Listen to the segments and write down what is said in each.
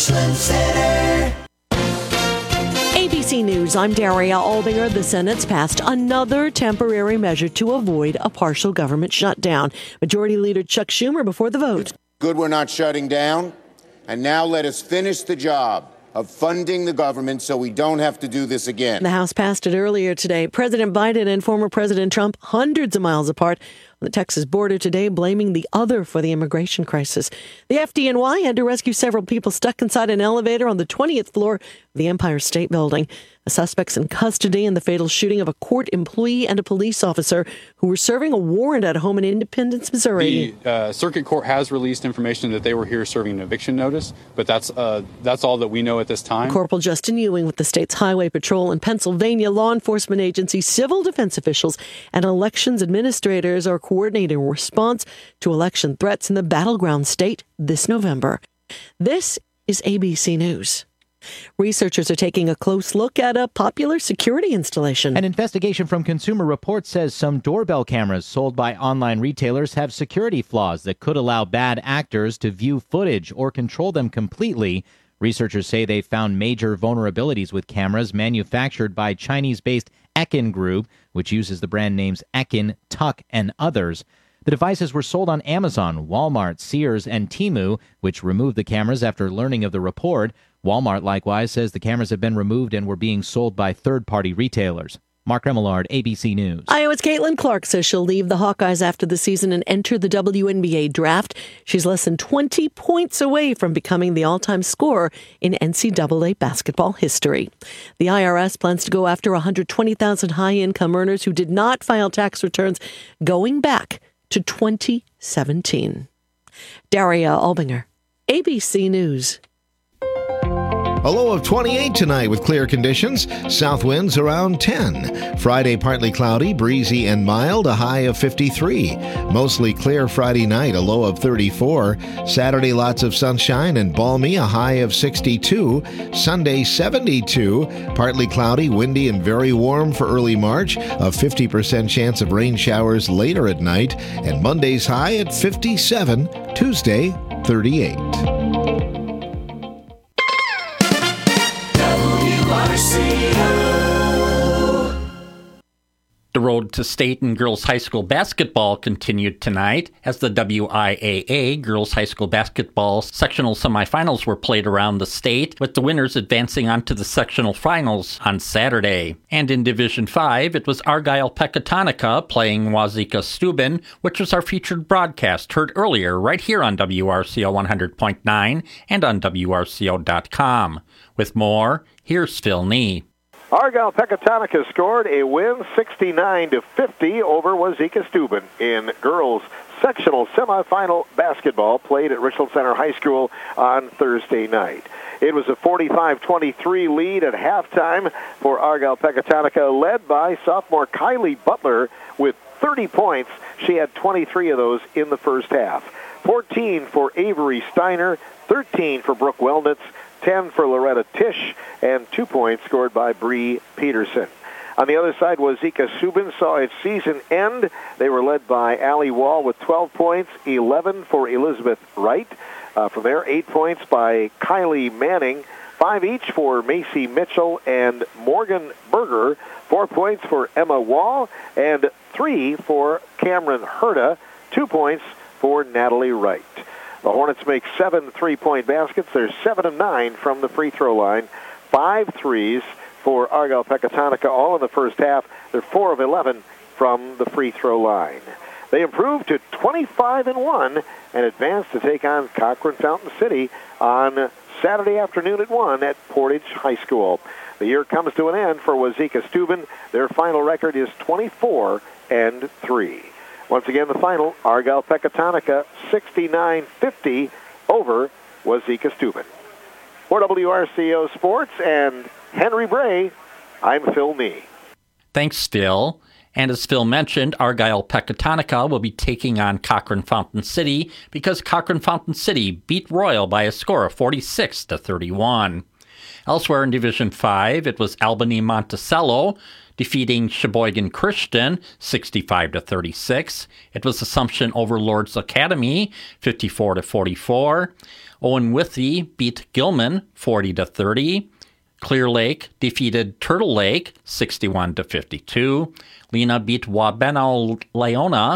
Richland Center. ABC News, I'm Daria Albinger. The Senate's passed another temporary measure to avoid a partial government shutdown. Majority Leader Chuck Schumer before the vote. It's good we're not shutting down. And now let us finish the job of funding the government so we don't have to do this again. The House passed it earlier today. President Biden and former President Trump hundreds of miles apart on the Texas border today, blaming the other for the immigration crisis. The FDNY had to rescue several people stuck inside an elevator on the 20th floor of the Empire State Building. The suspects in custody in the fatal shooting of a court employee and a police officer who were serving a warrant at a home in Independence, Missouri. The circuit court has released information that they were here serving an eviction notice, but that's all that we know at this time. Corporal Justin Ewing with the state's Highway Patrol in Pennsylvania, law enforcement agencies, civil defense officials, and elections administrators are coordinating a response to election threats in the battleground state this November. This is ABC News. Researchers are taking a close look at a popular security installation. An investigation from Consumer Reports says some doorbell cameras sold by online retailers have security flaws that could allow bad actors to view footage or control them completely. Researchers say they found major vulnerabilities with cameras manufactured by Chinese-based Ekin Group, which uses the brand names Ekin, Tuck, and others. The devices were sold on Amazon, Walmart, Sears, and Temu, which removed the cameras after learning of the report. Walmart likewise says the cameras have been removed and were being sold by third-party retailers. Mark Remillard, ABC News. Iowa's Caitlin Clark says she'll leave the Hawkeyes after the season and enter the WNBA draft. She's less than 20 points away from becoming the all-time scorer in NCAA basketball history. The IRS plans to go after 120,000 high-income earners who did not file tax returns going back to 2017. Daria Albinger, ABC News. A low of 28 tonight with clear conditions. South winds around 10. Friday, partly cloudy, breezy and mild, a high of 53. Mostly clear Friday night, a low of 34. Saturday, lots of sunshine and balmy, a high of 62. Sunday, 72. Partly cloudy, windy and very warm for early March. A 50% chance of rain showers later at night. And Monday's high at 57. Tuesday, 38. The road to state and girls high school basketball continued tonight as the WIAA girls high school basketball sectional semifinals were played around the state, with the winners advancing on to the sectional finals on Saturday. And in Division 5, it was Argyle-Pecatonica playing Wazeeka-Steuben, which was our featured broadcast, heard earlier right here on WRCO 100.9 and on WRCO.com. With more, here's Phil Nee. Argyle-Pecatonica scored a win 69-50 over Wazeeka-Steuben in girls sectional semifinal basketball played at Richland Center High School on Thursday night. It was a 45-23 lead at halftime for Argyle-Pecatonica, led by sophomore Kylie Butler with 30 points. She had 23 of those in the first half. 14 for Avery Steiner, 13 for Brooke Wellnitz, 10 for Loretta Tisch, and 2 points scored by Bree Peterson. On the other side, Wazeeka-Steuben saw its season end. They were led by Allie Wall with 12 points, 11 for Elizabeth Wright. From there, 8 points by Kylie Manning, 5 each for Macy Mitchell and Morgan Berger, 4 points for Emma Wall, and 3 for Cameron Herta, 2 points for Natalie Wright. The Hornets make 7 3-point baskets. They're 7 of 9 from the free throw line. 5 threes for Argyle-Pecatonica, all in the first half. They're 4 of 11 from the free throw line. They improved to 25-1 and advanced to take on Cochran Fountain City on Saturday afternoon at 1 at Portage High School. The year comes to an end for Wazeeka-Steuben. Their final record is 24-3. Once again, the final, Argyle-Pecatonica 69-50 over Wazeeka-Steuben. For WRCO Sports and Henry Bray, I'm Phil Nee. Thanks, Phil. And as Phil mentioned, Argyle-Pecatonica will be taking on Cochran Fountain City because Cochran Fountain City beat Royal by a score of 46-31. Elsewhere in Division 5, it was Albany Monticello defeating Sheboygan Christian 65-36. It was Assumption over Lourdes Academy 54-44. Owen Withee beat Gilman 40-30. Clear Lake defeated Turtle Lake 61-52. Lena beat Wabeno Leona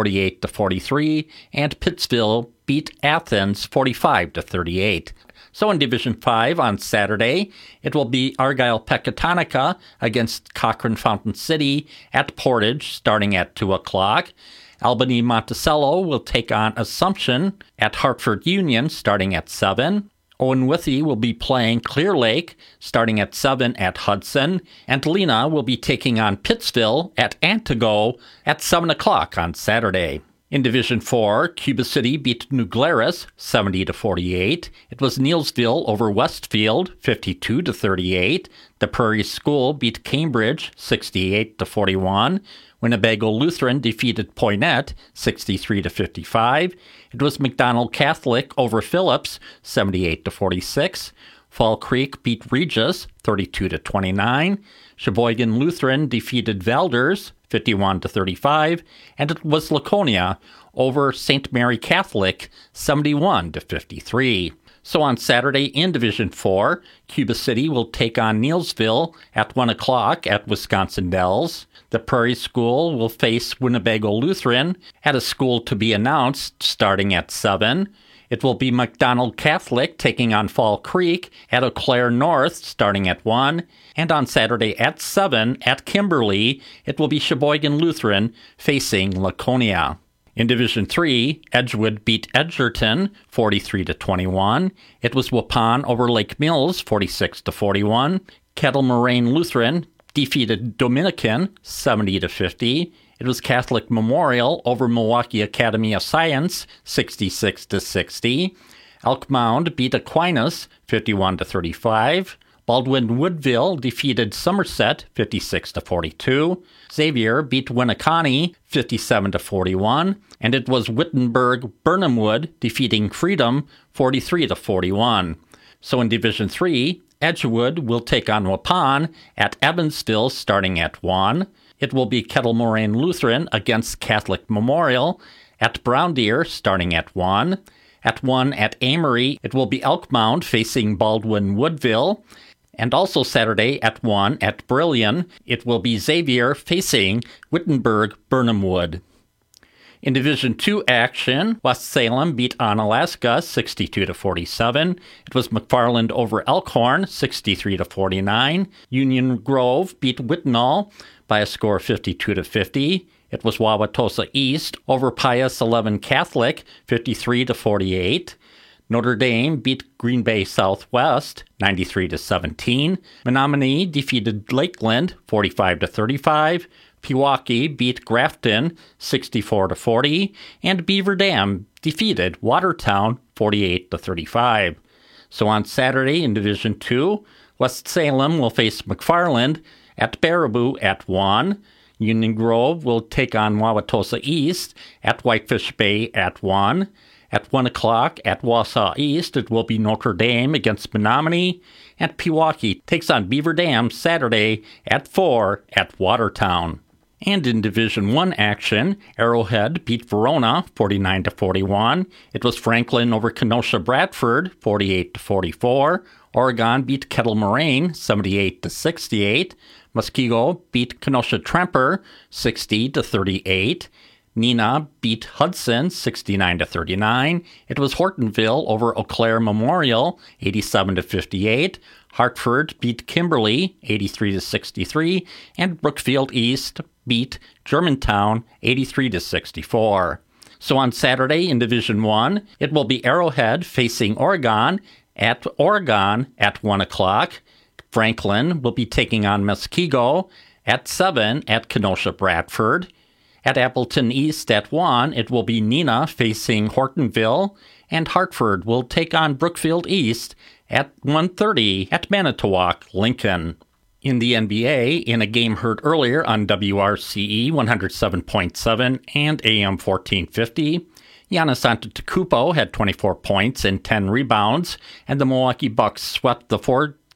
48-43, and Pittsville beat Athens 45-38. So in Division 5 on Saturday, it will be Argyle Pecatonica against Cochrane Fountain City at Portage starting at 2 o'clock. Albany Monticello will take on Assumption at Hartford Union starting at 7. Owen Withee will be playing Clear Lake starting at 7 at Hudson, and Lena will be taking on Pittsville at Antigo at 7 o'clock on Saturday. In Division 4, Cuba City beat New Glarus 70-48. It was Neillsville over Westfield 52-38. The Prairie School beat Cambridge 68-41. Winnebago Lutheran defeated Poynette 63-55. It was McDonald Catholic over Phillips 78-46. Fall Creek beat Regis 32-29. Sheboygan Lutheran defeated Valders 51-35, and it was Laconia over St. Mary Catholic 71-53. So on Saturday in Division 4, Cuba City will take on Neillsville at 1 o'clock at Wisconsin Dells. The Prairie School will face Winnebago Lutheran at a school to be announced starting at 7. It will be McDonald Catholic taking on Fall Creek at Eau Claire North starting at 1. And on Saturday at 7 at Kimberly, it will be Sheboygan Lutheran facing Laconia. In Division 3, Edgewood beat Edgerton 43-21. It was Waupun over Lake Mills 46-41. Kettle Moraine Lutheran defeated Dominican 70-50. It was Catholic Memorial over Milwaukee Academy of Science 66-60. Elk Mound beat Aquinas 51-35. Baldwin Woodville defeated Somerset 56-42. Xavier beat Winneconne 57-41, and it was Wittenberg Burnhamwood defeating Freedom 43-41. So in Division 3, Edgewood will take on Waupun at Evansville starting at 1. It will be Kettle Moraine Lutheran against Catholic Memorial at Brown Deer starting at 1. At 1 at Amory, it will be Elk Mound facing Baldwin Woodville. And also Saturday at 1 at Brillion, it will be Xavier facing Wittenberg Burnhamwood. In Division 2 action, West Salem beat Onalaska 62-47. It was McFarland over Elkhorn 63-49. Union Grove beat Whitnall by a score of 52-50. It was Wauwatosa East over Pius XI Catholic 53-48. Notre Dame beat Green Bay Southwest 93-17. Menominee defeated Lakeland 45-35. Pewaukee beat Grafton 64-40, and Beaver Dam defeated Watertown 48-35. So on Saturday in Division 2, West Salem will face McFarland at Baraboo at 1. Union Grove will take on Wauwatosa East at Whitefish Bay at 1. At 1 o'clock at Wausau East, it will be Notre Dame against Menominee, and Pewaukee takes on Beaver Dam Saturday at 4 at Watertown. And in Division 1 action, Arrowhead beat Verona 49-41. It was Franklin over Kenosha Bradford 48-44. Oregon beat Kettle Moraine 78-68. Muskego beat Kenosha Tremper 60-38. Neenah beat Hudson 69-39. It was Hortonville over Eau Claire Memorial 87-58. Hartford beat Kimberly 83-63, and Brookfield East beat Germantown 83-64. So on Saturday in Division 1, it will be Arrowhead facing Oregon at 1 o'clock. Franklin will be taking on Muskego at 7 at Kenosha Bradford. At Appleton East at 1, it will be Neenah facing Hortonville, and Hartford will take on Brookfield East at 1:30 at Manitowoc Lincoln. In the NBA, in a game heard earlier on WRCE 107.7 and AM 1450, Giannis Antetokounmpo had 24 points and 10 rebounds, and the Milwaukee Bucks swept the 4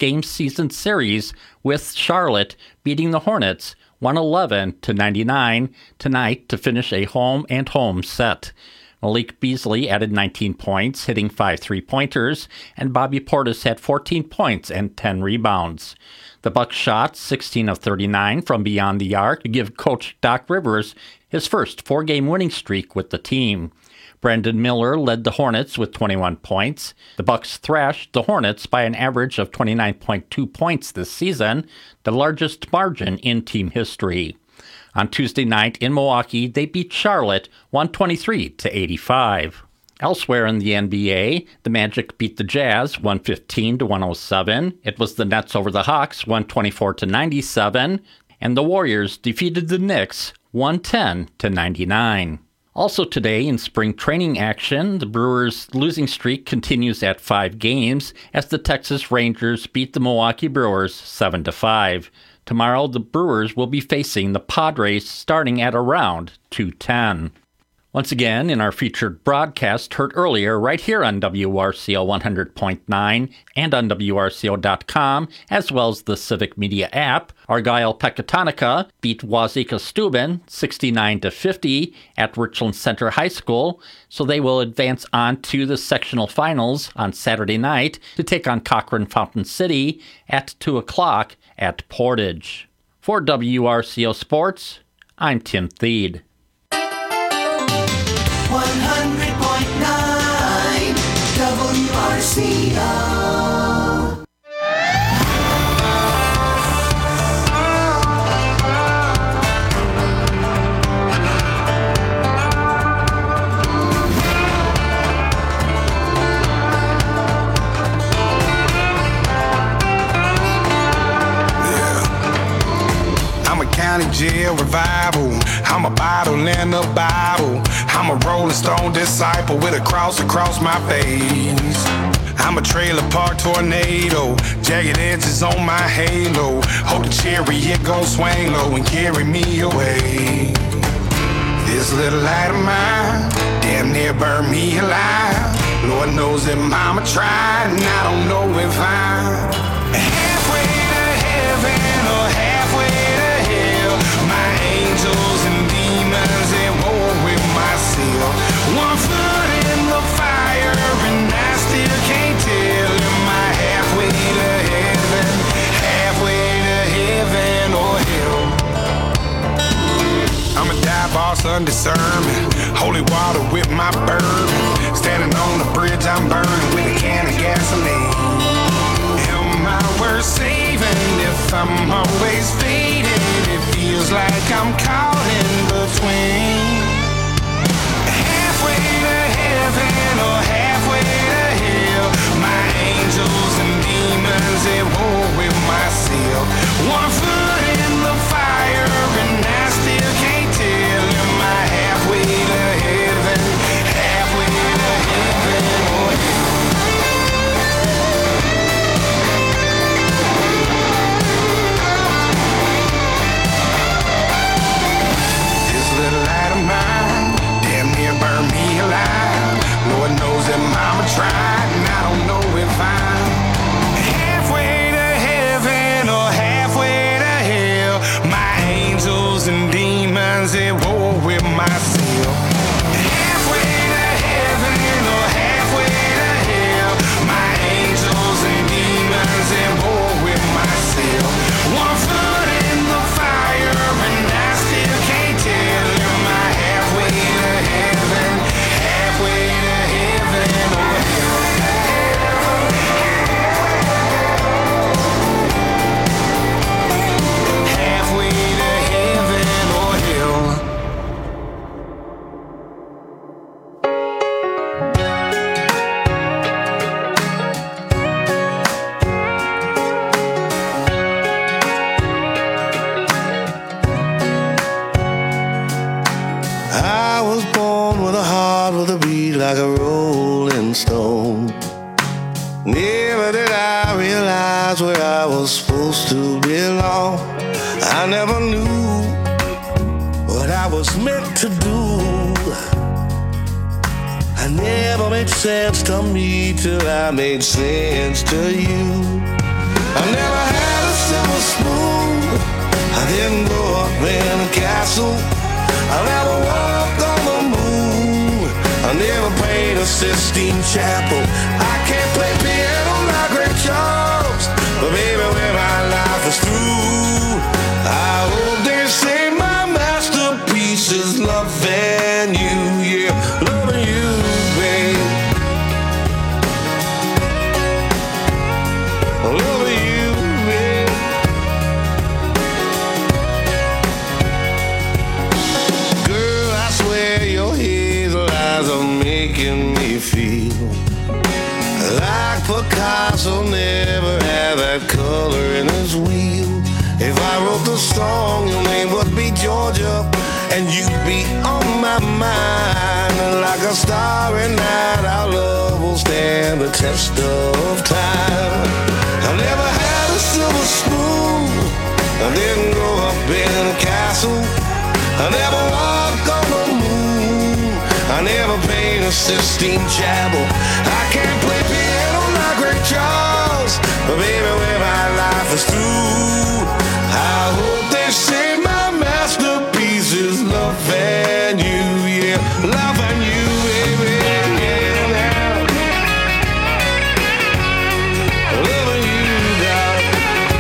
8-game season series with Charlotte beating the Hornets 111-99 tonight to finish a home-and-home set. Malik Beasley added 19 points, hitting 5 3-pointers, and Bobby Portis had 14 points and 10 rebounds. The Bucks shot 16 of 39 from beyond the arc to give Coach Doc Rivers his first 4-game winning streak with the team. Brandon Miller led the Hornets with 21 points. The Bucks thrashed the Hornets by an average of 29.2 points this season, the largest margin in team history. On Tuesday night in Milwaukee, they beat Charlotte 123-85. Elsewhere in the NBA, the Magic beat the Jazz 115-107. It was the Nets over the Hawks 124-97, and the Warriors defeated the Knicks 110-99. Also today in spring training action, the Brewers' losing streak continues at 5 games as the Texas Rangers beat the Milwaukee Brewers 7-5. Tomorrow, the Brewers will be facing the Padres starting at around 2:10. Once again, in our featured broadcast heard earlier right here on WRCO 100.9 and on WRCO.com, as well as the Civic Media app, Argyle Pecatonica beat Wazeeka Steuben 69-50 at Richland Center High School, so they will advance on to the sectional finals on Saturday night to take on Cochran Fountain City at 2 o'clock at Portage. For WRCO Sports, I'm Tim Thede. 100.9 WRCO. County jail revival. I'm a bottle and a Bible. I'm a Rolling Stone disciple with a cross across my face. I'm a trailer park tornado, jagged edges on my halo. Hope the chariot gon' swing low and carry me away. This little light of mine damn near burned me alive. Lord knows that mama tried, and I don't know if I'm halfway to heaven or halfway to hell. My angels and demons at war with myself. 1 foot in the fire and I still can't tell. Am I halfway to heaven, halfway to heaven or hell? I'm a dive boss under sermon, holy water with my bourbon. Standing on the bridge I'm burning with a can of gasoline. Am I worth saving if I'm always faded? It feels like I'm caught in between. Halfway to heaven or halfway to hell. My angels and demons at war with myself. 1 foot in the fire and I still can't tell. Am I halfway to heaven, halfway to heaven or hell? This little light of mine damn near burned me alive. Lord knows that mama tried, and I don't know if I'm halfway to heaven or halfway to hell. My angels and demons at war with myself. Halfway to heaven or halfway to hell. My angels and demons at war with myself. 1 foot in the fire and I still can't tell. Am I halfway to heaven, halfway to heaven or hell? Halfway to heaven or hell? I was born with a heart with a beat like a rolling stone. Never did I realize where I was supposed to belong. I never knew what I was meant to do. I never made sense to me till I made sense to you. I never had a silver spoon. I didn't grow up in a castle. I never walked on the moon. I never prayed a Sistine Chapel. I can't play piano like Ray Charles, but baby, when my life is through, I hope they say my masterpiece is loving you, yeah, loving you, babe. Loving you, babe. Girl, I swear your hazel eyes are making me feel like Picasso never had that color in his wheel. If I wrote the song, your name would be Georgia, and you'd be on my mind. Like a starry night, our love will stand the test of time. I never had a silver spoon. I didn't grow up in a castle. I never walked on the moon. I never paid a Sistine Chapel. I can't play piano like Ray Charles, but baby, when my life is through, I hope they say my masterpiece is loving you, yeah, loving you, baby, yeah, loving you, darling.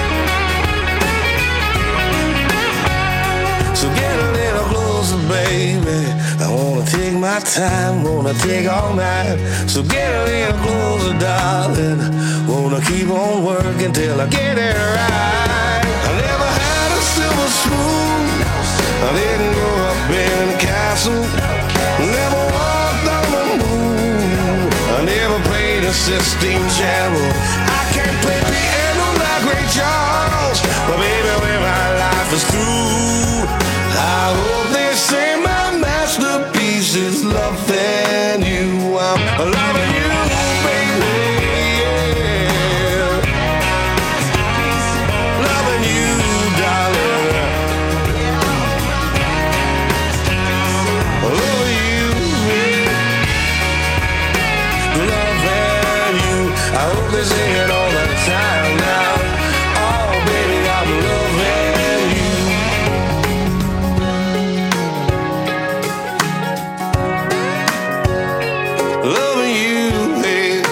So get a little closer, baby. I wanna take my time, wanna take all night. So get a little closer, darling. Wanna keep on working till I get it right. I never had a silver spoon. I didn't grow up in a castle. Never walked on the moon. I never played a Sistine Chapel. I can't play piano like Ray Charles, but baby, when my life is through, I hope they say my masterpiece is loving you. I'm loving you, baby, yeah. Loving you, darling. Loving you, baby. Loving you. I hope they sing it all the time now. Oh, baby, I'm loving you. Loving you, babe.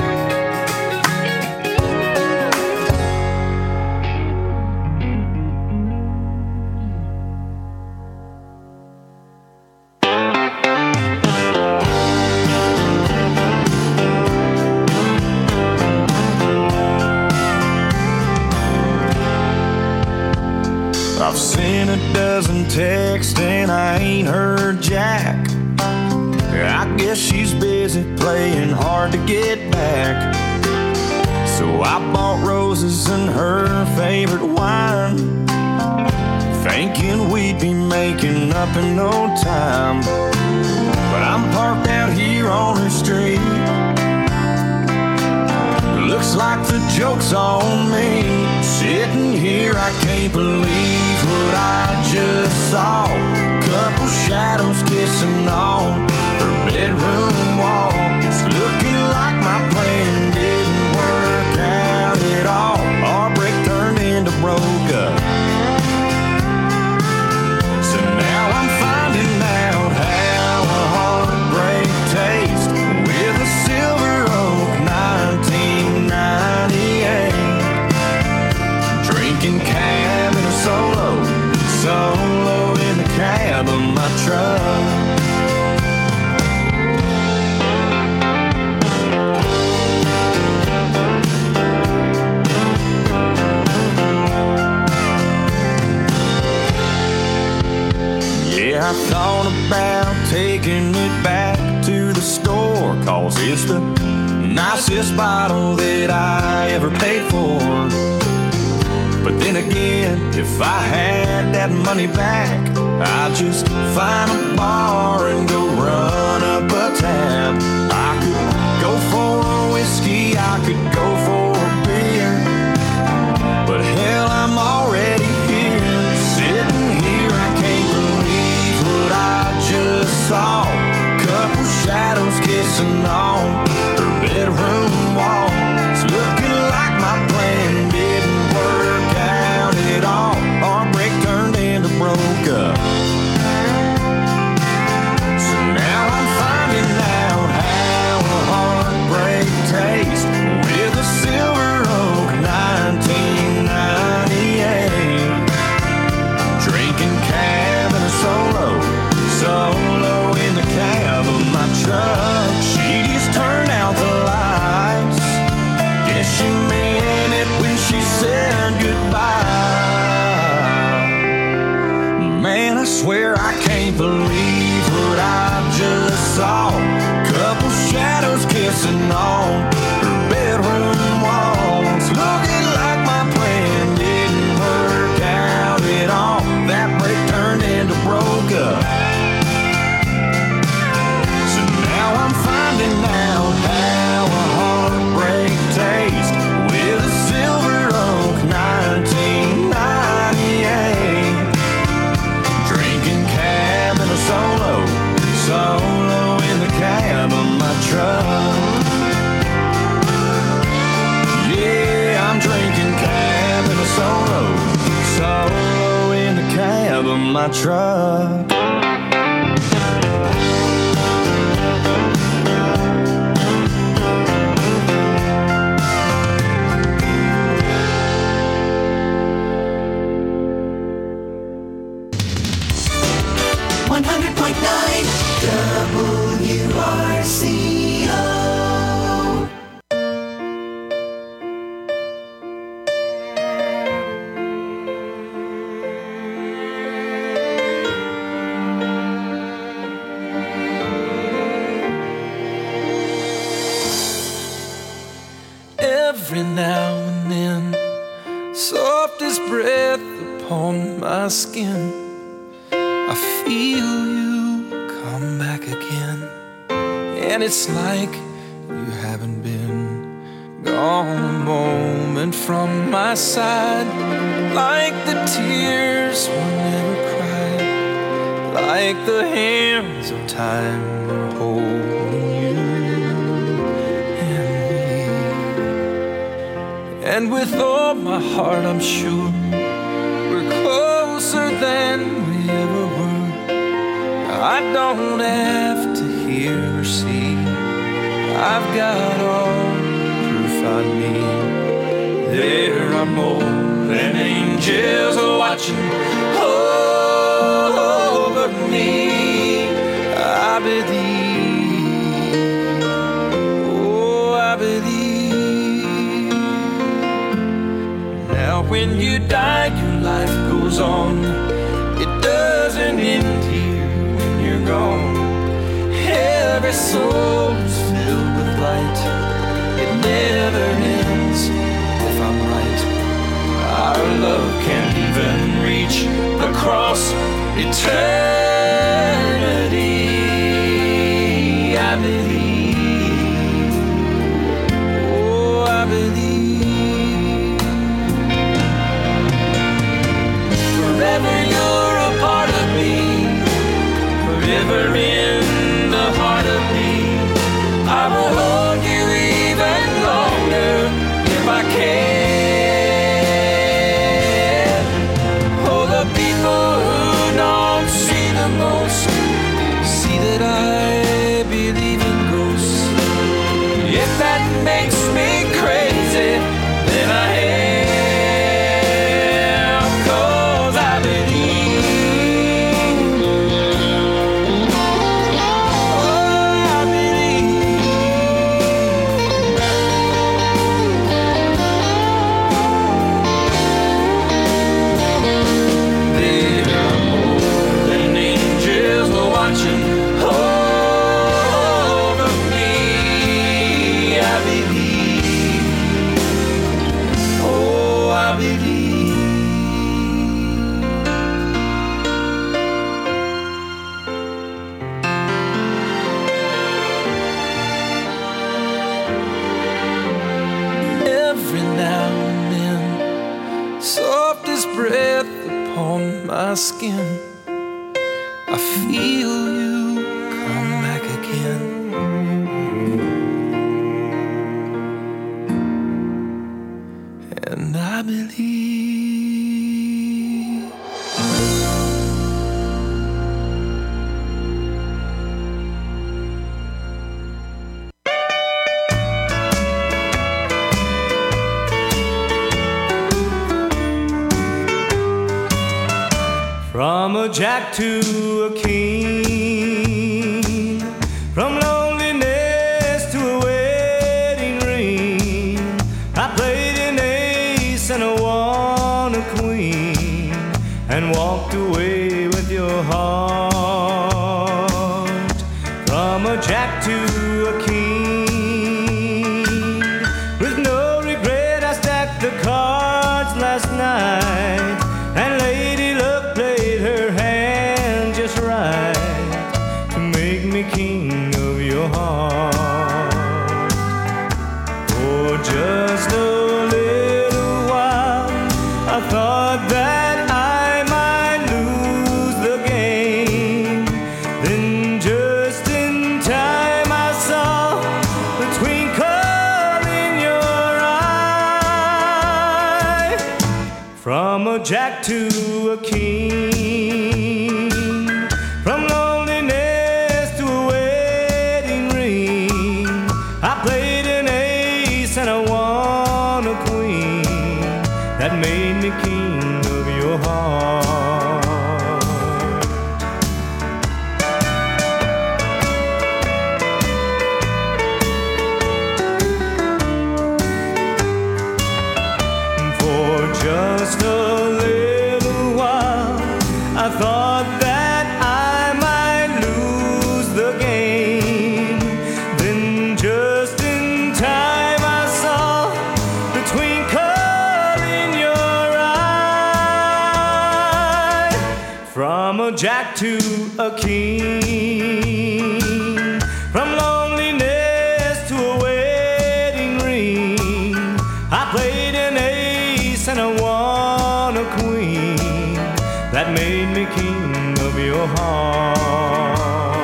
I've seen a dozen texts and I ain't heard jack. I guess she's busy playing hard to get back. So I bought roses and her favorite wine, thinking we'd be making up in no time. But I'm parked out here on her street. Looks like the joke's on me. Sitting here, I can't believe what I just saw. Couple shadows kissing on her bedroom wall. It's looking like my plan didn't work out at all. Heartbreak turned into broke up. So now I'm finding out how a heartbreak tastes with a Silver Oak 1998. Drinking cab in a solo in the cab of my truck. Yeah, I thought about taking it back to the store, 'cause it's the nicest bottle that I ever paid for. But then again, if I had that money back, I'd just find a bar and go run up a tab. I could go for a whiskey, I could go for a beer, but hell, I'm already here. Sitting here, I can't believe what I just saw. Couple shadows kissing on her bedroom wall. It's looking like my plan did dancing on her bedroom walls, looking like my plan didn't work out at all. That break turned into broke up. So now I'm finding out how a heartbreak tastes with a Silver Oak 1998. Drinking cab in a solo in the cab of my truck. Yeah, I'm drinking cab in a solo in the cab of my truck. WRCO. Every now and then, softest breath upon my skin, I feel you come back again. And it's like you haven't been gone a moment from my side. Like the tears were never cried, like the hands of time were holding you and me. And with all my heart I'm sure we're closer than we ever were. I don't have to hear or see, I've got all the proof I need. There are more than angels watching over me. I believe, oh I believe. Now when you die your life goes on, it doesn't end here when you're gone. Every soul is filled with light, it never ends if I'm right. Our love can't even reach across eternity. I believe, oh I believe. Forever you're a part of me, forever in the heart of me. I will hold you even longer if I can. Oh, the people who don't see the most see that I believe in ghosts. If that makes me crazy, then I am, 'cause I believe. Oh, I believe. There are more than angels watching over me. I believe. Oh, I believe. Every now and then, softest breath upon my skin, I feel you come back again. And I believe. From a jack to a king, from loneliness to a wedding ring, I played an ace and I won a queen, and walked away with your heart. From a jack to a king, twinkle in your eye. From a jack to a king, from loneliness to a wedding ring. I played an ace and I won a queen. That made me king of your heart. Just a little while, I thought that I might lose the game. Then just in time I saw the twinkle in your eye. From a jack to a king, from loneliness to a wedding ring. I played an ace and I won a queen. That made me king of your heart.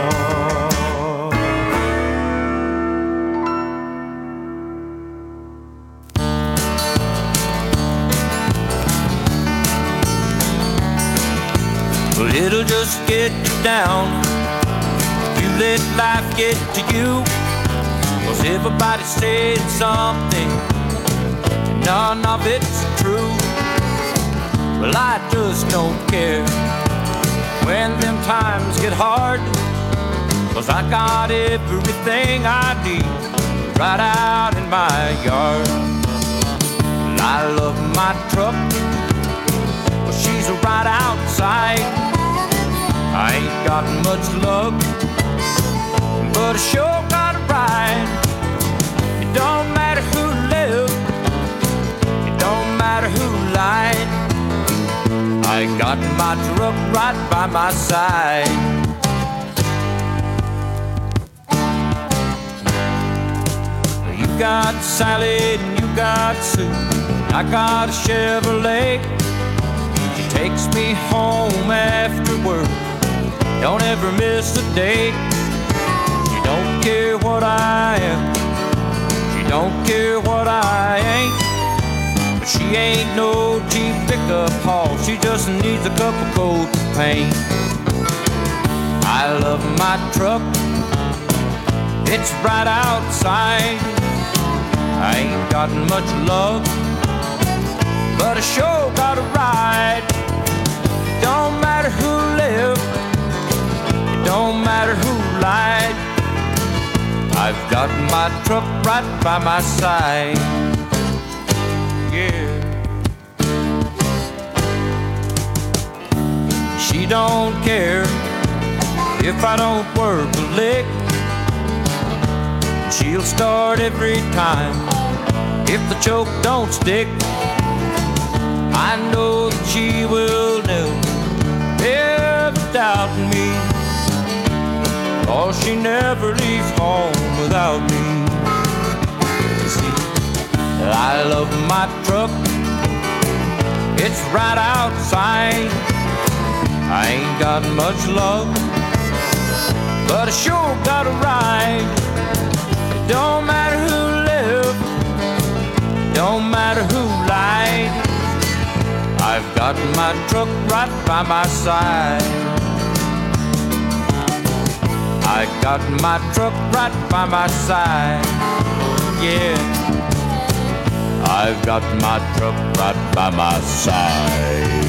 Well, it'll just get you down if you let life get to you. 'Cause everybody's saying something, none of it's true. Well, I just don't care when them times get hard, 'cause I got everything I need right out in my yard. And I love my truck, well, she's right outside. I ain't got much luck, but I sure got a ride. It don't matter who lived, don't matter who lied, I got my truck right by my side. You got Sally and you got Sue, I got a Chevrolet. She takes me home after work, don't ever miss a day. She don't care what I am, she don't care what I ain't. She ain't no cheap pickup haul, she just needs a couple coats of paint. I love my truck, it's right outside. I ain't got much love, but I sure got a ride. It don't matter who lived, it don't matter who lied, I've got my truck right by my side. Yeah. She don't care if I don't work a lick. She'll start every time if the choke don't stick. I know that she will never doubt me, 'cause she never leaves home without me. See, I love my truck, it's right outside. I ain't got much love, but I sure got a ride. It don't matter who lived, don't matter who lied, I've got my truck right by my side. I got my truck right by my side. Yeah, I've got my truck right by my side.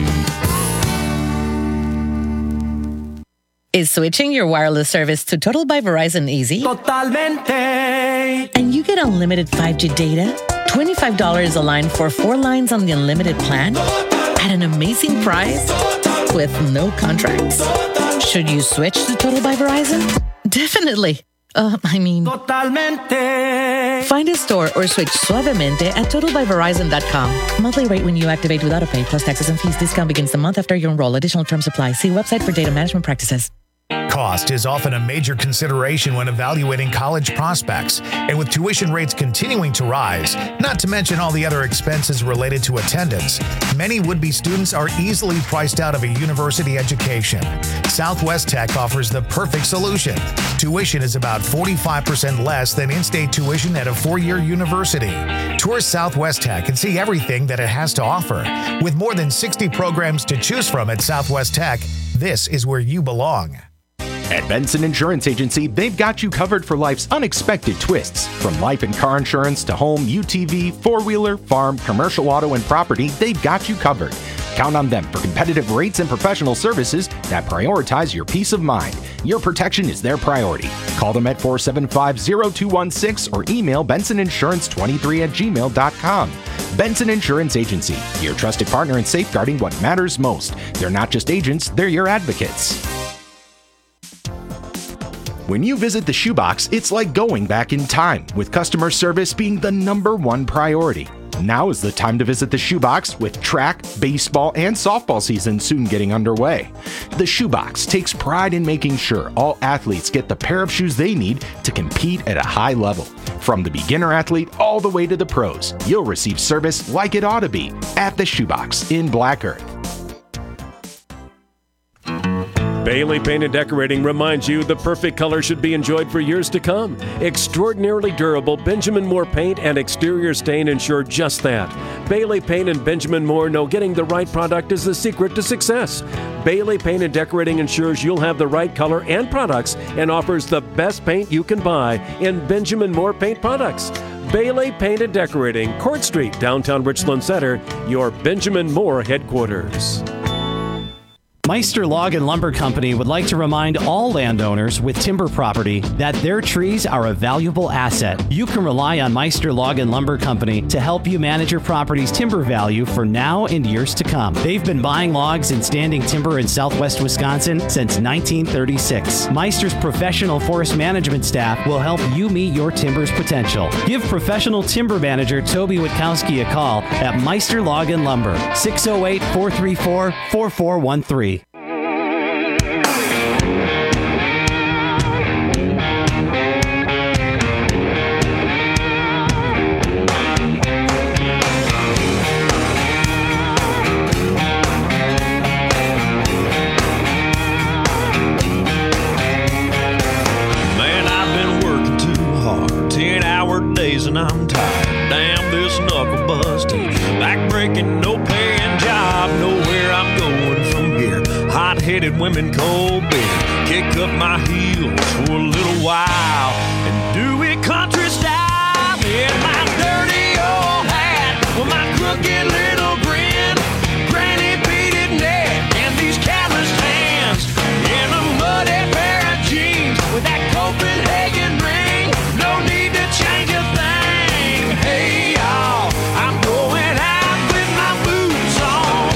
Is switching your wireless service to Total by Verizon easy? Totalmente. And you get unlimited 5G data, $25 a line for 4 lines on the unlimited plan at an amazing price with no contracts. Should you switch to Total by Verizon? Definitely. Totalmente. Find a store or switch suavemente at totalbyverizon.com. Monthly rate when you activate with autopay plus taxes and fees. Discount begins the month after you enroll. Additional terms apply. See website for data management practices. Cost is often a major consideration when evaluating college prospects, and with tuition rates continuing to rise, not to mention all the other expenses related to attendance, many would-be students are easily priced out of a university education. Southwest Tech offers the perfect solution. Tuition is about 45% less than in-state tuition at a four-year university. Tour Southwest Tech and see everything that it has to offer. With more than 60 programs to choose from at Southwest Tech, this is where you belong. At Benson Insurance Agency, they've got you covered for life's unexpected twists. From life and car insurance to home, UTV, four-wheeler, farm, commercial auto, and property, they've got you covered. Count on them for competitive rates and professional services that prioritize your peace of mind. Your protection is their priority. Call them at 475-0216 or email bensoninsurance23@gmail.com. Benson Insurance Agency, your trusted partner in safeguarding what matters most. They're not just agents, they're your advocates. When you visit the Shoebox, it's like going back in time, with customer service being the #1 priority. Now is the time to visit the Shoebox, with track, baseball, and softball season soon getting underway. The Shoebox takes pride in making sure all athletes get the pair of shoes they need to compete at a high level. From the beginner athlete all the way to the pros, you'll receive service like it ought to be at the Shoebox in Black Earth. Bailey Paint and Decorating reminds you the perfect color should be enjoyed for years to come. Extraordinarily durable Benjamin Moore paint and exterior stain ensure just that. Bailey Paint and Benjamin Moore know getting the right product is the secret to success. Bailey Paint and Decorating ensures you'll have the right color and products and offers the best paint you can buy in Benjamin Moore paint products. Bailey Paint and Decorating, Court Street, downtown Richland Center, your Benjamin Moore headquarters. Meister Log and Lumber Company would like to remind all landowners with timber property that their trees are a valuable asset. You can rely on Meister Log and Lumber Company to help you manage your property's timber value for now and years to come. They've been buying logs and standing timber in southwest Wisconsin since 1936. Meister's professional forest management staff will help you meet your timber's potential. Give professional timber manager Toby Witkowski a call at Meister Log and Lumber, 608-434-4413. And I'm tired. Damn this knuckle busting, back breaking, no paying job. Nowhere I'm going from here. Hot-headed women, cold beer. Kick up my heels for a little while and do it country style. In my dirty old hat, with my crooked little grin, granny beaded neck and these calloused hands, in a muddy pair of jeans with that Copenhagen ring. No need to change a thing. Hey y'all, I'm going out with my boots on.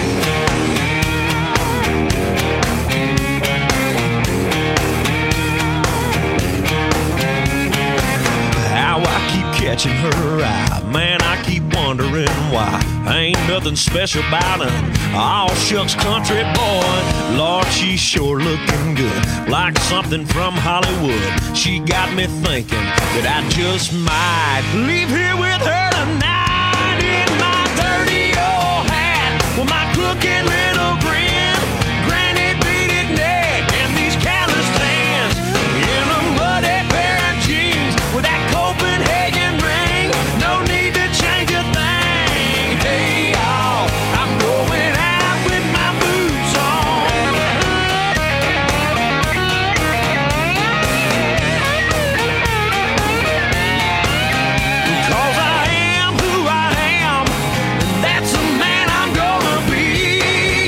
How I keep catching her eye, man, I keep wondering why. Ain't nothing special about her, all shucks country boy. Lord, she's sure looking good, like something from Hollywood. She got me thinking that I just might leave here with her tonight. In my dirty old hat, with my crooked little grin, granny beaded neck and these calloused hands, in a muddy pair of jeans with that Copenhagen ring. No need to change a thing. Hey y'all, I'm going out with my boots on. Because I am who I am, and that's the man I'm gonna be.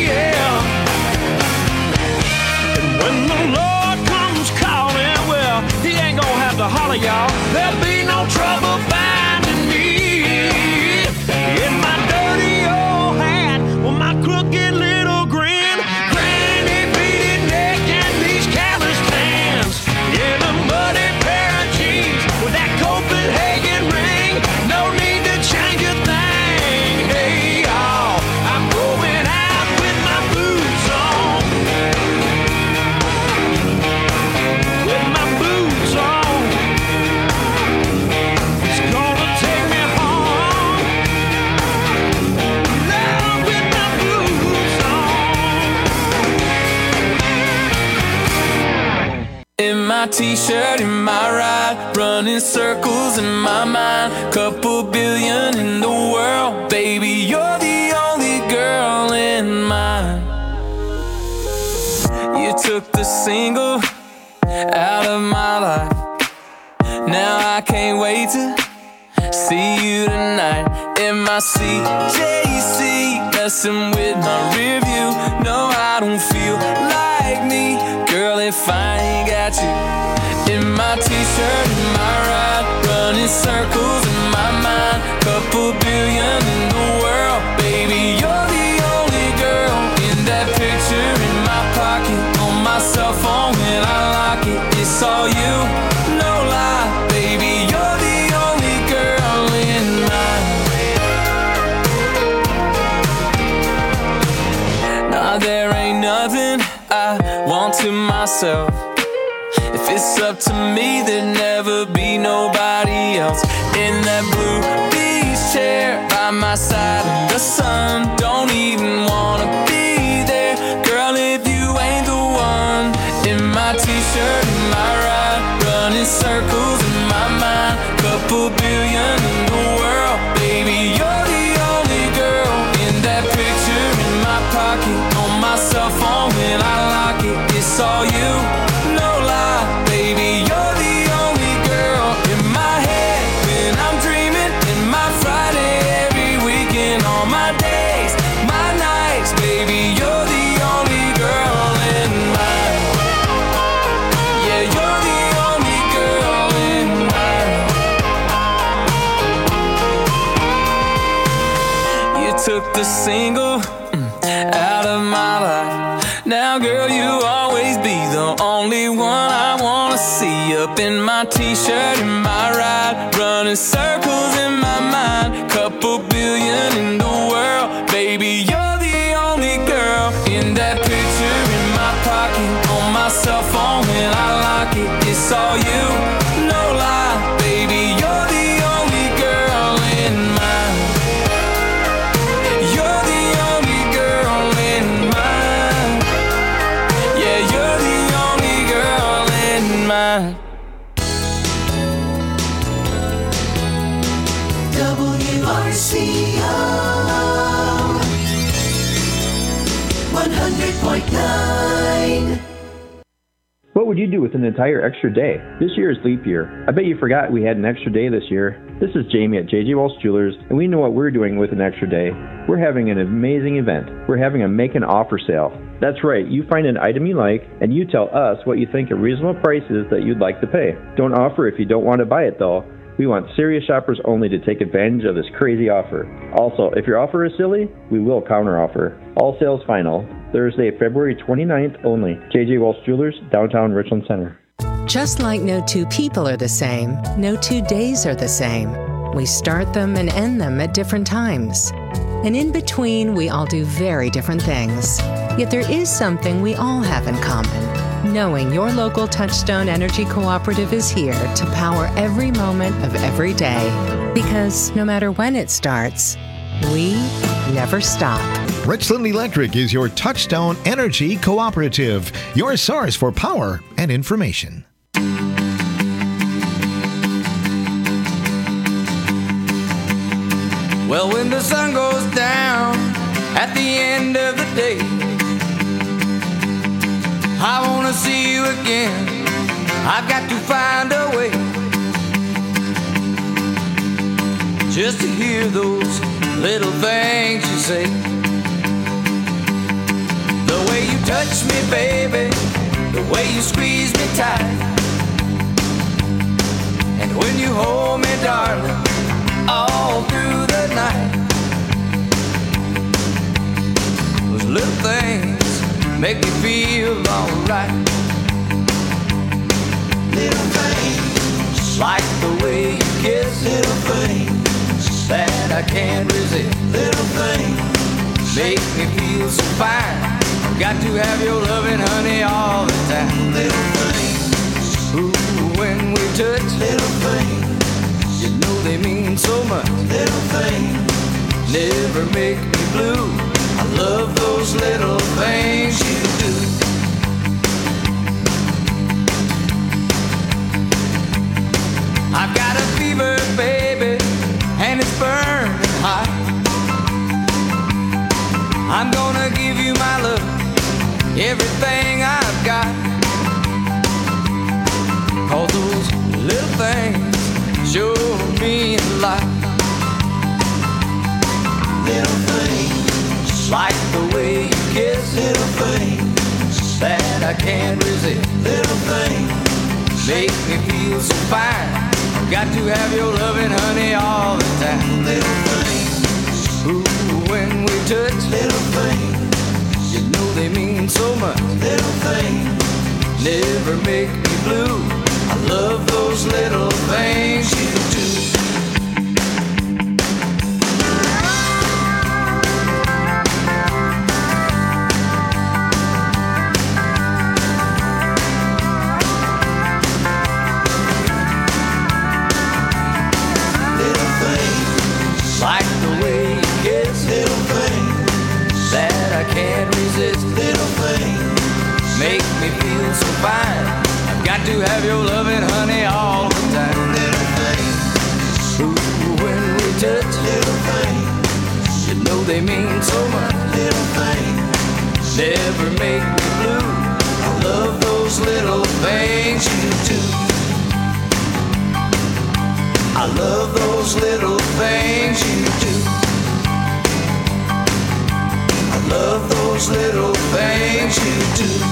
my t-shirt in my ride, running circles in my mind. Couple billion in the world, baby, you're the only girl in mine. You took the single out of my life. Now I can't wait to see you tonight in my CJC, messing with my rear view. No, I don't feel like me, girl, if I ain't got you. In my t-shirt, in my ride, running circles in my mind. Couple billion in the world, baby, you're the only girl. In that picture in my pocket, on my cell phone when I lock it, it's all you, no lie, baby, you're the only girl in mine. Nah, there ain't nothing I want to myself. If it's up to me, there'd never be nobody else. In that blue beach chair by my side in the sun, don't even wanna be there, girl, if you ain't the one. In my t-shirt, in my ride, running circles in my mind. Couple billion in the world, baby, you're the only girl. In that picture in my pocket, on my cell phone when I lock it, it's all you, no lie, baby, you're the only girl. In my head when I'm dreaming, in my Friday, every weekend, all my days, my nights, baby, you're the only girl in mine. Yeah, you're the only girl in mine. You took the single out of my life. Now, girl, you'll always be the only one I wanna see. Up in my t-shirt, in my ride, running circles in my mind. Couple billion in the world, baby, you're the only girl. In that picture in my pocket, on my cell phone when I lock it, it's all you, no lie, baby, you're the only girl in mine. You're the only girl in mine. Yeah, you're the only girl in mine. WRCO 100.9. What would you do with an entire extra day? This year is leap year. I bet you forgot we had an extra day this year. This is Jamie at J.J. Walsh Jewelers, and we know what we're doing with an extra day. We're having an amazing event. We're having a make an offer sale. That's right, you find an item you like, and you tell us what you think a reasonable price is that you'd like to pay. Don't offer if you don't want to buy it, though. We want serious shoppers only to take advantage of this crazy offer. Also, if your offer is silly, we will counteroffer. All sales final. Thursday, February 29th only. J.J. Walsh Jewelers, downtown Richland Center. Just like no two people are the same, no 2 days are the same. We start them and end them at different times. And in between, we all do very different things. Yet there is something we all have in common. Knowing your local Touchstone Energy Cooperative is here to power every moment of every day. Because no matter when it starts, we never stop. Richland Electric is your Touchstone Energy Cooperative, your source for power and information. Well, when the sun goes down at the end of the day, I wanna see you again. I've got to find a way just to hear those little things you say. The way you touch me, baby, the way you squeeze me tight, and when you hold me, darling, all through the night. Those little things make me feel alright. Little things like the way you kiss. Little things that I can't resist. Little things make me feel so fine. Got to have your loving, honey, all the time. Little things, ooh, when we touch. Little things, you know they mean so much. Little things never make me blue. I love those little things you do. everything I've got. 'Cause those little things sure mean a lot. Little things, like the way you kiss. Little things that I can't resist. Little things make me feel so fine. Got to have your loving, honey, all the time. Little things, ooh, when we touch. Little things, you know they mean so much. Little things, never make me blue. I love those little things you do. Like the way you kiss. Little things that I can't resist. Little things make me feel so fine. I've got to have your loving, honey, all the time. Little things, ooh, when we touch. Little things, you know they mean so much. Little things never make me blue. I love those little things you do. I love those little things you do. I love those little things you do.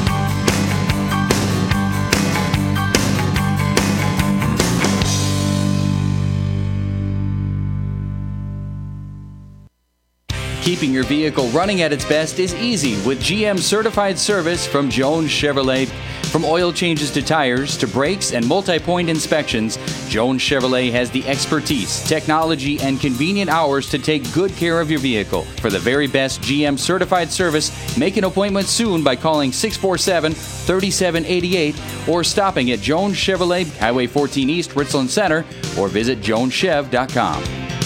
Keeping your vehicle running at its best is easy with GM certified service from Jones Chevrolet. From oil changes to tires to brakes and multi-point inspections, Jones Chevrolet has the expertise, technology, and convenient hours to take good care of your vehicle. For the very best GM certified service, make an appointment soon by calling 647-3788 or stopping at Jones Chevrolet, Highway 14 East, Richland Center, or visit joneschev.com.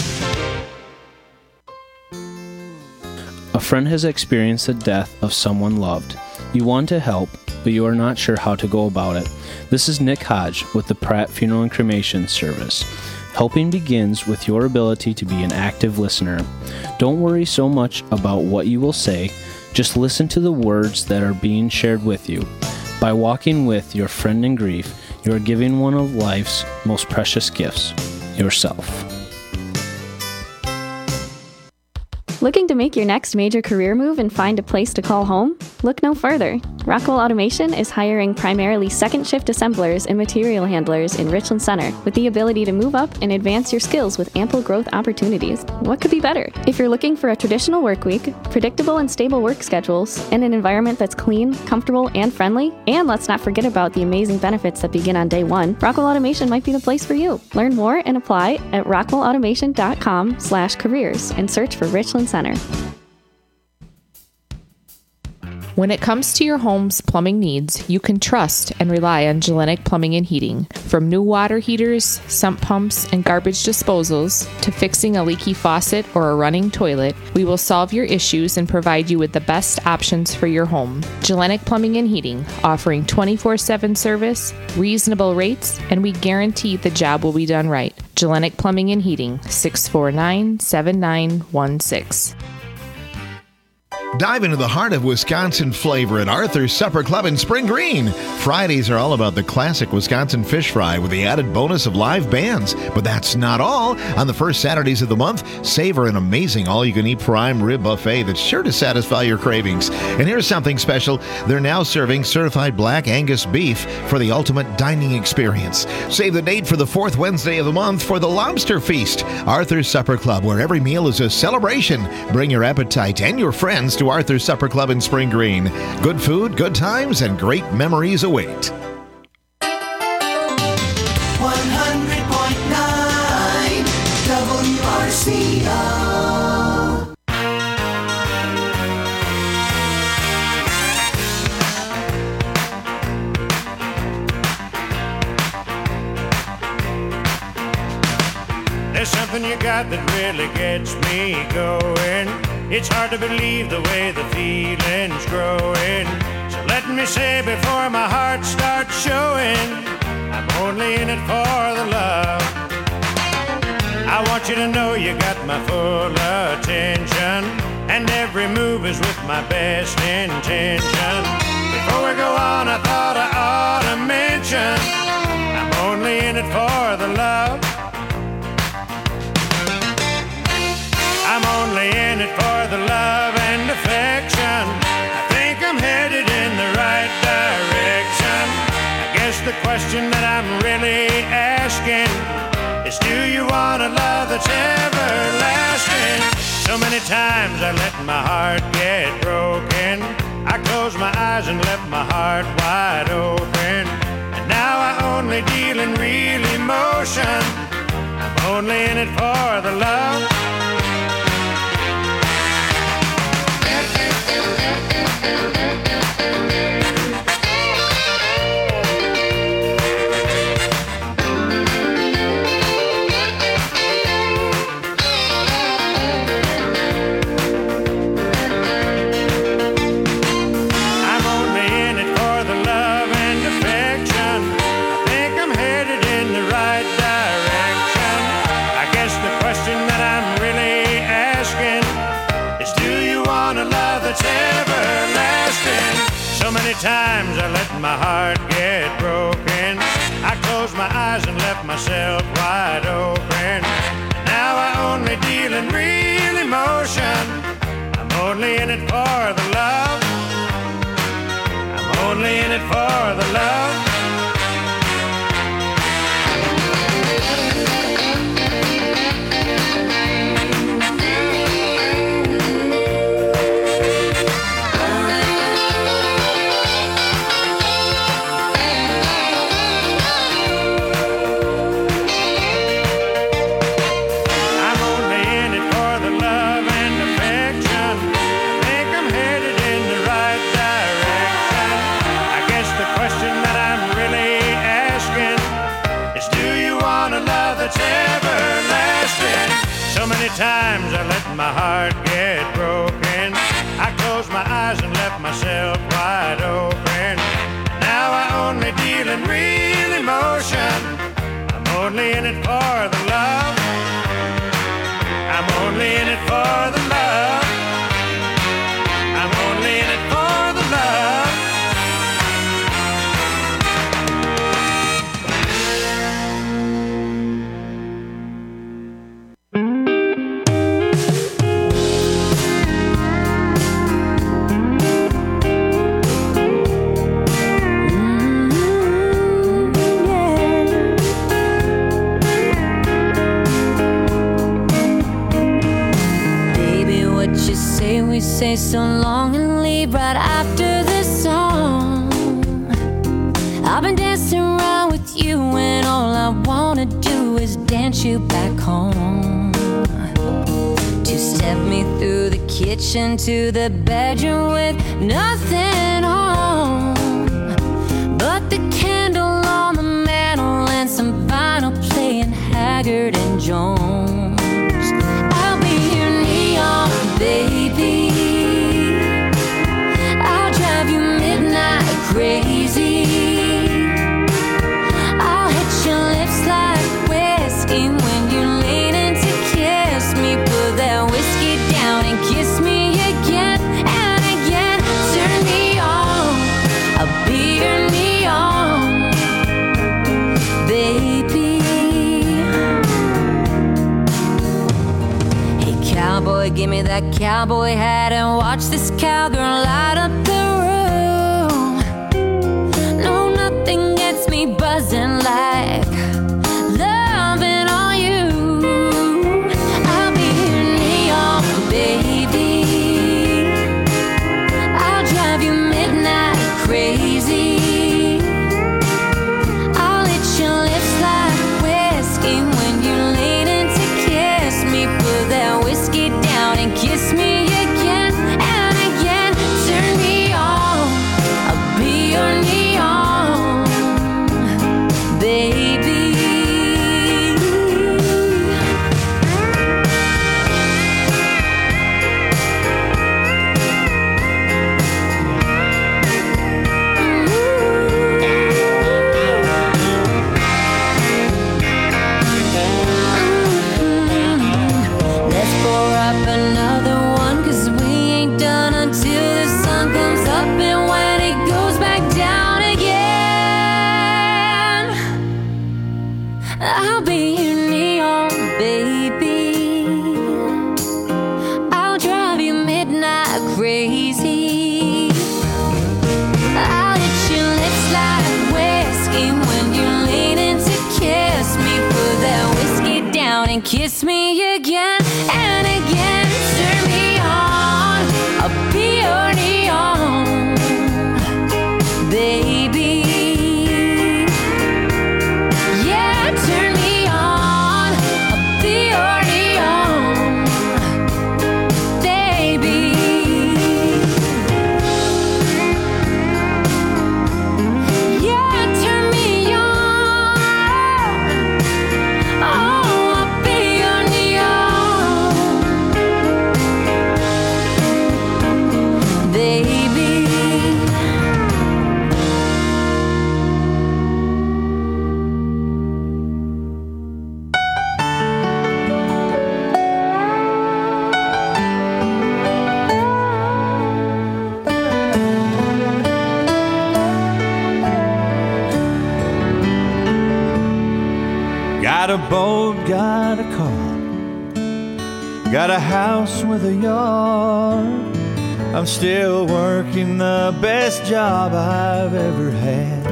A friend has experienced the death of someone loved. You want to help, but you are not sure how to go about it. This is Nick Hodge with the Pratt Funeral and Cremation Service. Helping begins with your ability to be an active listener. Don't worry so much about what you will say, just listen to the words that are being shared with you. By walking with your friend in grief, you are giving one of life's most precious gifts, yourself. Looking to make your next major career move and find a place to call home? Look no further. Rockwell Automation is hiring primarily second shift assemblers and material handlers in Richland Center with the ability to move up and advance your skills with ample growth opportunities. What could be better? If you're looking for a traditional work week, predictable and stable work schedules, and an environment that's clean, comfortable, and friendly, and let's not forget about the amazing benefits that begin on day one, Rockwell Automation might be the place for you. Learn more and apply at rockwellautomation.com/careers and search for Richland Center. When it comes to your home's plumbing needs, you can trust and rely on Gellenic Plumbing and Heating. From new water heaters, sump pumps, and garbage disposals, to fixing a leaky faucet or a running toilet, we will solve your issues and provide you with the best options for your home. Gellenic Plumbing and Heating, offering 24/7 service, reasonable rates, and we guarantee the job will be done right. Gellenic Plumbing and Heating, 649-7916. Dive into the heart of Wisconsin flavor at Arthur's Supper Club in Spring Green. Fridays are all about the classic Wisconsin fish fry with the added bonus of live bands. But that's not all. On the first Saturdays of the month, savor an amazing all-you-can-eat prime rib buffet that's sure to satisfy your cravings. And here's something special. They're now serving certified black Angus beef for the ultimate dining experience. Save the date for the fourth Wednesday of the month for the Lobster Feast. Arthur's Supper Club, where every meal is a celebration. Bring your appetite and your friends to Arthur's Supper Club in Spring Green. Good food, good times, and great memories await. 100.9 WRCO. There's something you got that really gets me going. It's hard to believe the way the feeling's growing. So let me say before my heart starts showing, I'm only in it for the love. I want you to know you got my full attention. and every move is with my best intention. Before we go on, I thought I ought to mention I'm only in it for the love. I'm only in it for the love and affection. I think I'm headed in the right direction. I guess the question that I'm really asking is, do you want a love that's everlasting? So many times I let my heart get broken. I closed my eyes and left my heart wide open. And now I only deal in real emotion. I'm only in it for the love. Times I let my heart get broken. I closed my eyes and left myself wide open. Now I only deal in real emotion. I'm only in it for the love. I'm only in it for the love. Times I let my heart get broken. I closed my eyes and left myself wide open. Now I only deal in real emotion. I'm only in it for the love. I'm only in it for the love. I'm only in it for the love. We say so long and leave right after this song. I've been dancing around with you and all I wanna do is dance you back home. To step me through the kitchen to the bedroom with nothing on but the candle on the mantle and some vinyl playing Haggard and Jones. I'll be your neon baby. I'll drive you midnight crazy. I'll hit your lips like whiskey when you're leaning to kiss me. Put that whiskey down and kiss me again and again. Turn me on, I'll be your neon baby. Hey cowboy, give me that cowboy hat and watch this cowgirl light up the room. No, nothing gets me buzzing like loving on you. I'll be your neon baby. I'll drive you midnight crazy. I'll hit your lips like whiskey when you're leaning to kiss me. Put that whiskey down and kiss me again and again. Turn me on, I'll be your neon baby. kiss me again and again. Turn me on, I'll be your neon, baby. Yeah, turn me on, I'll be your neon, baby. Yeah, turn me on, oh, I'll be your neon, baby. Got a boat, got a car, got a house with a yard. I'm still working the best job I've ever had,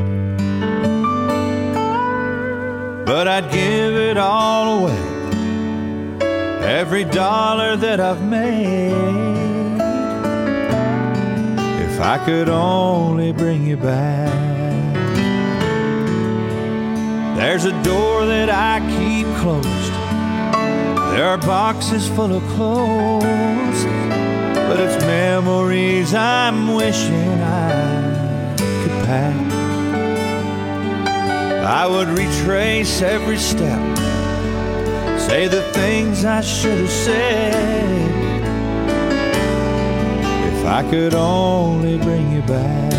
but I'd give it all away, every dollar that I've made, if I could only bring you back. There's a door that I keep closed, there are boxes full of clothes, but it's memories I'm wishing I could pack. I would retrace every step, say the things I should have said, if I could only bring you back.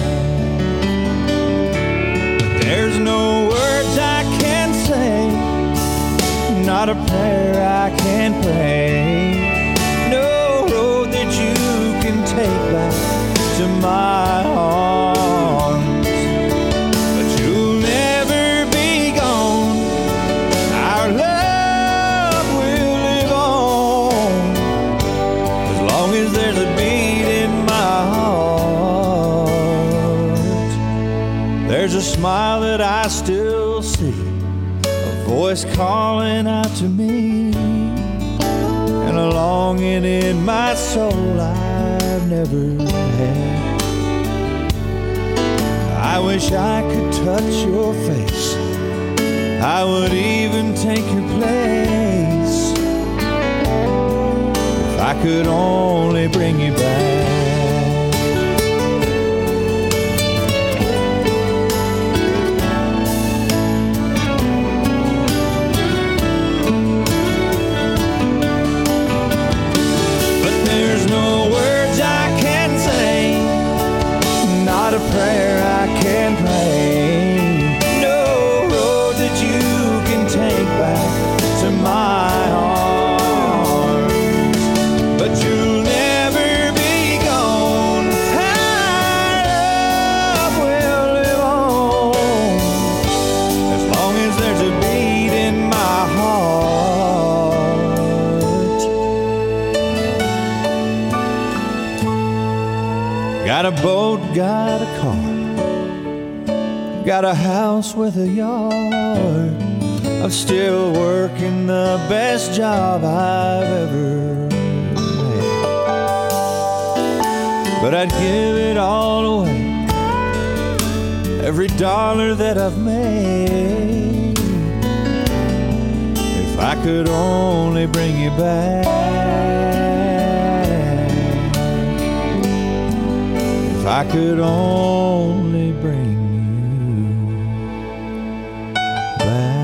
But there's no words I can say, not a prayer I can pray, no road that you can take back to my arms. But you'll never be gone, our love will live on, as long as there's a beat in my heart. There's a smile that I still see, voice calling out to me, and a longing in my soul I've never had. I wish I could touch your face, I would even take your place, if I could only bring you back. A prayer I can pray, no road that you can take back to my arms, but you'll never be gone, our love will live on, as long as there's a beat in my heart. Got a boat, got a car, got a house with a yard. I'm still working the best job I've ever had, but I'd give it all away, every dollar that I've made, if I could only bring you back, if I could only bring you back.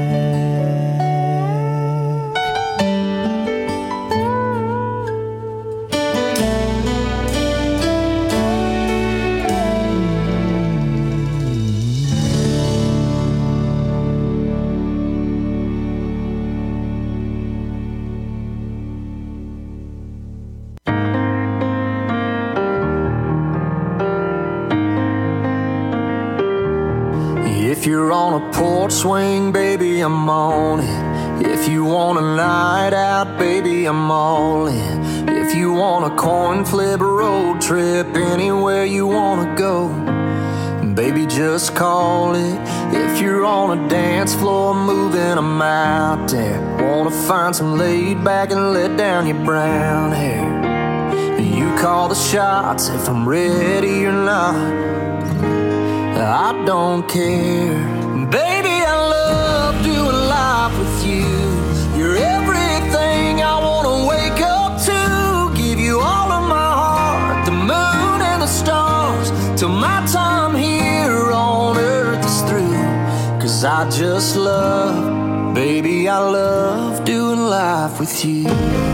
If you're on a porch swing, baby, I'm on it. If you want a night out, baby, I'm all in. If you want a coin flip road trip, anywhere you wanna go, baby, just call it. If you're on a dance floor moving, I'm out there. Wanna find some laid back and let down your brown hair. You call the shots if I'm ready or not, I don't care. Baby, I love doing life with you. You're everything I wanna wake up to. Give you all of my heart, the moon and the stars, till my time here on earth is through. 'Cause I just love, baby, I love doing life with you.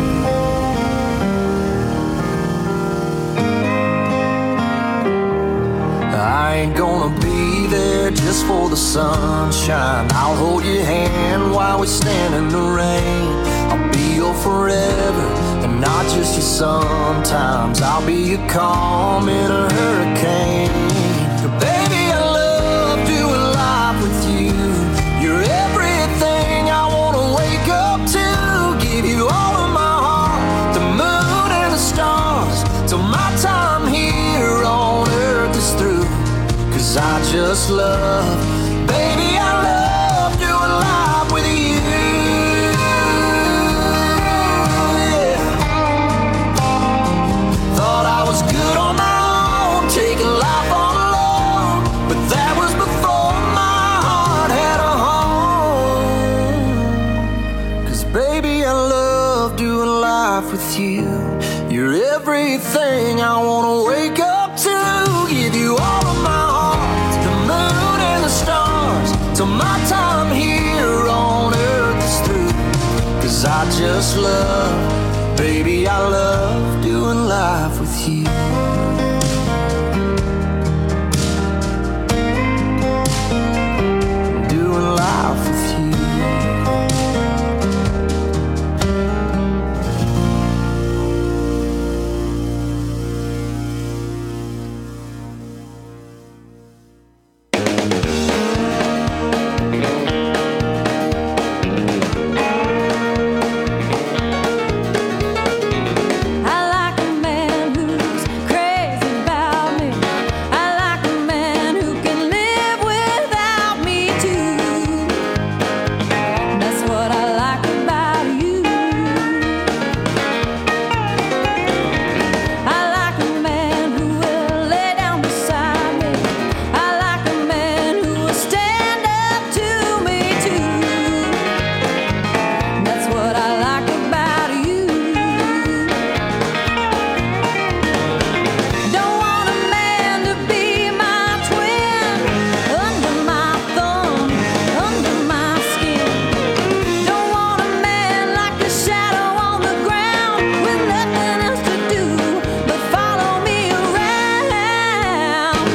I ain't gonna be there just for the sunshine. I'll hold your hand while we stand in the rain. I'll be your forever and not just your sometimes. I'll be your calm in a hurricane. Baby, I love doing life with you. You're everything I wanna wake up to. Give you all of my heart, the moon and the stars, till my time here on earth is through. 'Cause I just love, baby, I love doing life with you. Yeah. Thought I was good on my own, taking life all alone, but that was before my heart had a home. 'Cause baby, I love doing life with you. You're everything I wanna wake up to. Give you all of my heart, the moon and the stars, till my time here on earth is through. 'Cause I just love, baby, I love doing life with you.